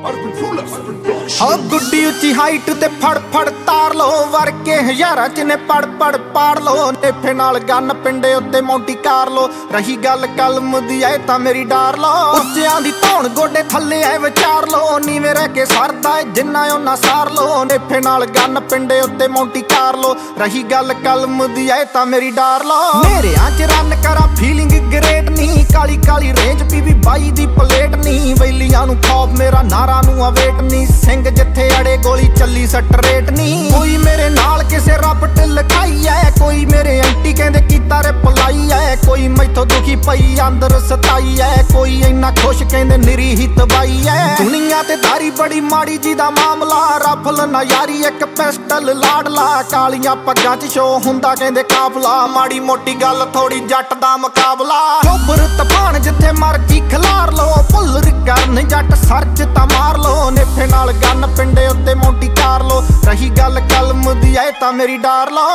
ਓ ਗੁੱਡੀ ਉੱਚੀ ਹਾਈਟ ਤੇ ਫੜ ਫੜ ਤਾਰ ਲੋ ਵਰਕੇ ਹਜ਼ਾਰਾਂ ਚ ਨੇ ਪੜ ਪੜ ਪਾੜ ਲੋ ਨੇਫੇ ਨਾਲ ਗੰਨ ਪਿੰਡੇ ਉੱਤੇ ਮੌਂਟੀ ਕਾਰ ਲੋ ਰਹੀ ਗੱਲ ਕਲਮ ਦੀ ਐ ਤਾਂ ਮੇਰੀ ਡਾਰ ਲੋ ਉੱਚਿਆਂ ਦੀ ਧੌਣ ਗੋਡੇ ਥੱਲੇ ਐ ਵਿਚਾਰ ਲੋ ਨੀਵੇਂ ਰਹਿ ਕੇ ਸਰਦਾ ਜਿੰਨਾ ਉਹਨਾਂ ਸਾਰ ਲੋ ਨੇਫੇ ਨਾਲ ਗੰਨ ਪਿੰਡੇ ਉੱਤੇ ਮੌਂਟੀ ਕਾਰ ਲੋ ਰਹੀ ਗੱਲ ਕਲਮ ਦੀ ਐ ਤਾਂ ਮੇਰੀ ਡਾਰ ਲੋ ਮੇਰਿਆਂ ਚ ਰਨ ਕਰਾਂ ਫੀਲਿੰਗ ਗ੍ਰੇਟ ਨੀ ਕਾਲੀ ਕਾਲੀ ਰੇਂਜ ਪੀਵੀ 22 ਦੀ ਪਲੇਟ ਨੀ ਵੈਲੀਆਂ ਨੂੰ ਖੌਫ ਮੇਰਾ ਨਾਰਾ ਨੂੰ ਅਵੇਟ ਨੀ ਸਿੰਘ ਜਿੱਥੇ ਅੜੇ ਗੋਲੀ ਚੱਲੀ ਸਟਰੇਟ ਨੀ ਕੋਈ ਮੇਰੇ ਨਾਲ ਕਿਸੇ ਰੱਬ ਢਿੱਲ ਖਾਈ ਐ ਕੋਈ ਮੇਰੇ ਐਂਟੀ ਕਹਿੰਦੇ ਕੀਤਾ ਰਿਪਲਾਈ ਐ ਕੋਈ ਮੈਥੋਂ ਦੁਖੀ ਪਈ ਅੰਦਰ ਸਤਾਈ ਐ ਕੋਈ ਇੰਨਾ ਖੁਸ਼ ਕਹਿੰਦੇ ਨਿਰੀ ਹੀ ਤਬਾਈ ਐ ਦੁਨੀਆ ਤੇ ਧਾਰੀ ਬੜੀ ਮਾੜੀ ਜੀ ਦਾ ਮਾਮਲਾ ਰਫਲ ਨਾ ਯਾਰੀ ਇੱਕ ਪਿਸਟਲ ਲਾੜਲਾ ਕਾਲੀਆਂ ਪੱਗਾਂ 'ਚ ਸ਼ੋ ਹੁੰਦਾ ਕਹਿੰਦੇ ਕਾਫਲਾ ਮਾੜੀ ਮੋਟੀ ਗੱਲ ਥੋੜੀ ਜੱਟ ਦਾ ਮੁਕਾਬਲਾ ਚੋਬਰ ਤੂਫਾਨ ਜਿੱਥੇ ਮਰਜੀ ਖਿਲਾਰ ਲੋ ਭੁੱਲਰ ਕਰਨ ਜੱਟ ਸਰਚ ਤਾਂ ਮਾਰ ਲੋ ਨੇਫੇ ਨਾਲ ਗੰਨ ਪਿੰਡੇ ਉੱਤੇ ਮੌਂਟੀ ਕਾਰ ਲੋ ਰਹੀ ਗੱਲ ਕਲਮ ਦੀ ਐ ਤਾਂ ਮੇਰੀ ਡਾਰ ਲੋ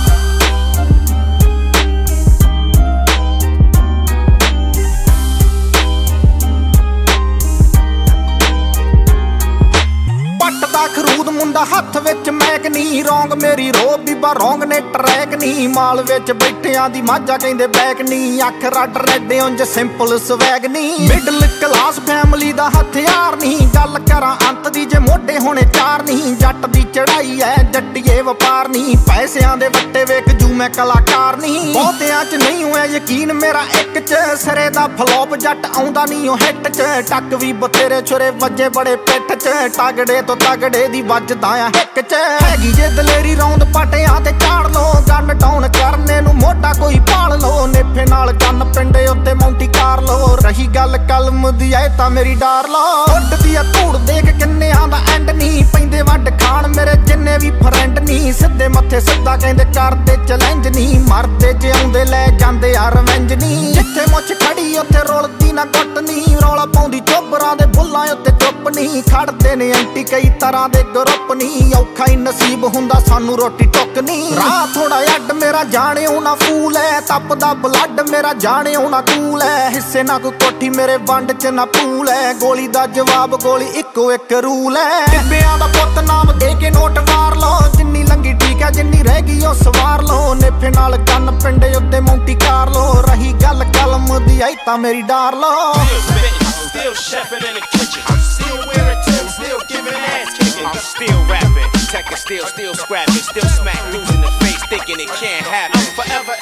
ਖਰੂਦ ਮੁੰਡਾ ਹੱਥ ਵਿੱਚ ਮੈਕ ਨੀ ਰੌਂਗ ਮੇਰੀ ਰੋ ਬੀਬਾ ਰੌਂਗ ਨੇ ਟਰੈਕ ਨੀ ਮਾਲ ਵਿੱਚ ਬੈਠਿਆਂ ਦੀ ਮਾਝਾ ਕਹਿੰਦੇ ਬੈਕ ਨੀ ਅੱਖ ਰੱਡ ਰੈਡੇ ਉਂਝ ਸਿੰਪਲ ਸਵੈਗ ਨੀ ਮਿਡਲ ਕਲਾਸ ਫੈਮਿਲੀ ਦਾ ਹਥਿਆਰ ਨੀ ਗੱਲ ਕਰਾਂ ਅੰਤ ਦੀ ਜੇ ਮੋਢੇ ਹੋਣੇ ਚਾਰ ਨੀ ਜੱਟ ਦੀ ਚੜਾਈ ਐ ਜੱਟੀਏ ਵਪਾਰ ਨੀ ਪੈਸਿਆਂ ਦੇ ਵੱਟੇ ਵੇਖ ਜੂ ਮੈਂ ਕਲਾਕਾਰ ਨੀ ਬਹੁਤਿਆਂ 'ਚ ਨਹੀਂ ਹੋਇਆ ਯਕੀਨ ਮੇਰਾ ਇੱਕ 'ਚ ਸਿਰੇ ਦਾ ਫਲੋਪ ਜੱਟ ਆਉਂਦਾ ਨੀ ਉਹ ਹਿੱਟ 'ਚ ਟੱਕ ਵੀ ਬਥੇਰੇ ਛੁਰੇ ਵੱਜੇ ਬੜੇ ਪਿੱਠ 'ਚ ਤਗੜੇ ਤੋਂ ਤਗੜੇ ਦੀ ਵੱਜਦਾ ਆ ਹਿੱਕ 'ਚ ਹੈਗੀ ਜੇ ਦਲੇਰੀ ਰੌਂਦ ਪਟਿਆਂ ਤੇ ਚਾੜ ਲੋ ਗੰਨ ਡਾਊਨ ਕਰਨੇ ਨੂੰ ਮੋਢਾ ਕੋਈ ਭਾਲ ਲੋ ਨੇਫੇ ਨਾਲ ਗੰਨ ਪਿੰਡੇ ਉੱਤੇ ਮੌਂਟੀ ਕਾਰ ਲੋ ਰਹੀ ਗੱਲ ਕਲਮ ਦੀ ਐ ਤਾਂ ਮੇਰੀ ਡਾਰ ਲੋ ਉੱਡਦੀ ਆ ਧੂੜ ਦੇਖ ਕਿੰਨਿਆਂ ਦਾ ਐਂਡ ਨੀ ਪੈਂਦੇ ਵੱਡ ਖਾਣ ਮੇਰੇ ਜਿੰਨੇ ਵੀ ਫਰੈਂਡ ਨੀ ਸਿੱਧੇ ਮੱਥੇ ਸਿੱਧਾ ਕਹਿੰਦੇ ਕਰਦੇ ਚੈਲੰਜ ਨੀ ਮਰਦੇ ਜੇ ਆਉਂਦੇ ਲੈ ਜਾਂਦੇ ਆ ਰਵੈਂਜ ਨੀ ਜਿੱਥੇ ਮੁੱਛ ਖੜੀ ਉੱਥੇ ਰੋਲਦੀ ਨਾ ਗੁੱਟ ਨੀ ਰੌਲਾ ਪਾਉਂਦੀ ਚੋਬਰਾਂ ਦੇ ਬੁੱਲਾਂ ਉੱਤੇ ਚੁੱਪ ਨੀ ਖੜਦੇ ਨੇ ਐਂਟੀ ਕਈ ਤਰ੍ਹਾਂ ਦੇ ਗਰੁੱਪ ਨੀ ਔਖਾ ਹੀ ਨਸੀਬ ਹੁੰਦਾ ਸਾਨੂੰ ਰੋਟੀ ਟੁੱਕ ਨੀ ਰਾਹ ਥੋੜਾ ਅੱਡ ਮੇਰਾ ਜਾਣਿਓ ਨਾ ਫੂਲ ਐ ਤਪਦਾ ਬਲੱਡ ਮੇਰਾ ਜਾਣਿਓ ਨਾ ਕੂਲ ਐ ਹਿੱਸੇ ਨਾ ਕੋਈ ਕੋਠੀ ਮੇਰੇ ਵੰਡ 'ਚ ਨਾ ਪੂਲ ਐ ਗੋਲੀ ਦਾ ਜਵਾਬ ਗੋਲੀ ਇੱਕੋ ਇੱਕ ਰੂਲ ਐ ਟਿੱਬਿਆਂ ਦਾ ਪੁੱਤ ਨਾਮ ਦੇ ਕੇ ਨੋਟ ਵਾਰ ਲੋ ਜਿੰਨੀ ਲੰਗੀ ਠੀਕ ਐ ਜਿੰਨੀ ਰਹਿ ਗਈ ਉਹ ਸਵਾਰ ਲੋ ਨੇਫੇ ਨਾਲ ਗੰਨ ਪਿੰਡੇ ਉੱਤੇ ਮੌਂਟੀ ਕਾਰ ਲੋ ਰਹੀ ਗੱਲ ਕਲਮ ਦੀ ਐ ਤਾਂ ਮੇਰੀ ਡਾਰ ਲੋ Still chefing in the kitchen, still wearing Tim's, still giving ass kicking. I'm still rapping, teching, still scrapping, still smack dudes in the face, thinking it can't happen. I'm forever